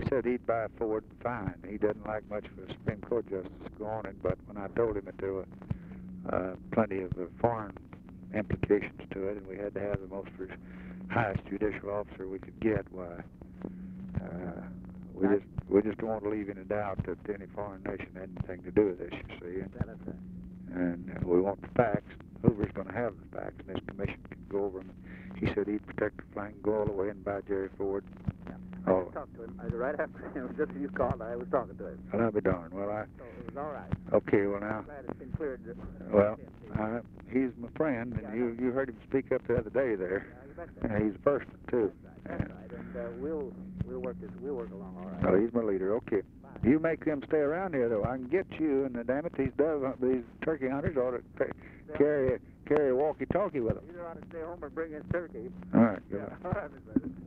said he'd buy a Ford fine. He doesn't like much for a Supreme Court justice to go on it, but when I told him that there were plenty of foreign implications to it, and we had to have the most highest judicial officer we could get, why, we just don't want to leave any doubt that any foreign nation had anything to do with this, you see. And we want the facts. Hoover's going to have the facts, and this commission can go over them. He said he'd protect the flank and go all the way and buy Jerry Ford. Yeah. I just talked to him right after just as you called. I was talking to him. Well, I'll be darned. Well, So it was all right. Okay, well now. I'm glad it's been cleared. Well, he's my friend, and you heard him speak up the other day there. Yeah, you bet. And he's a person too. That's right. And we'll work along all right. Well, he's my leader. Okay. Bye. You make them stay around here though. I can get you, and damn it, these turkey hunters ought to carry a walkie-talkie with them. Either ought to stay home or bring his turkey. All right. Goodbye. All right, Mr. President.